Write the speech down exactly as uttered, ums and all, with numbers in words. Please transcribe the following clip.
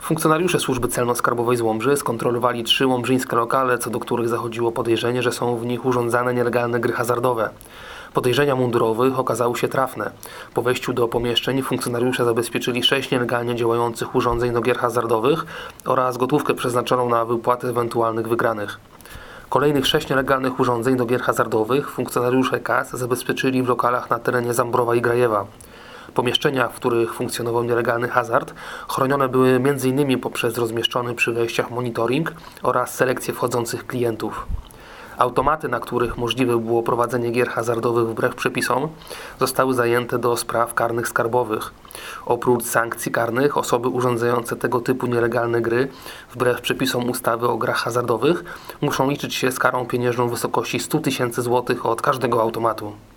Funkcjonariusze Służby Celno-Skarbowej z Łomży skontrolowali trzy łomżyńskie lokale, co do których zachodziło podejrzenie, że są w nich urządzane nielegalne gry hazardowe. Podejrzenia mundurowych okazały się trafne. Po wejściu do pomieszczeń funkcjonariusze zabezpieczyli sześć nielegalnie działających urządzeń do gier hazardowych oraz gotówkę przeznaczoną na wypłatę ewentualnych wygranych. Kolejnych sześć nielegalnych urządzeń do gier hazardowych funkcjonariusze K A S zabezpieczyli w lokalach na terenie Zambrowa i Grajewa. Pomieszczenia, w których funkcjonował nielegalny hazard, chronione były między innymi poprzez rozmieszczony przy wejściach monitoring oraz selekcję wchodzących klientów. Automaty, na których możliwe było prowadzenie gier hazardowych wbrew przepisom, zostały zajęte do spraw karnych skarbowych. Oprócz sankcji karnych, osoby urządzające tego typu nielegalne gry wbrew przepisom ustawy o grach hazardowych muszą liczyć się z karą pieniężną w wysokości stu tysięcy złotych od każdego automatu.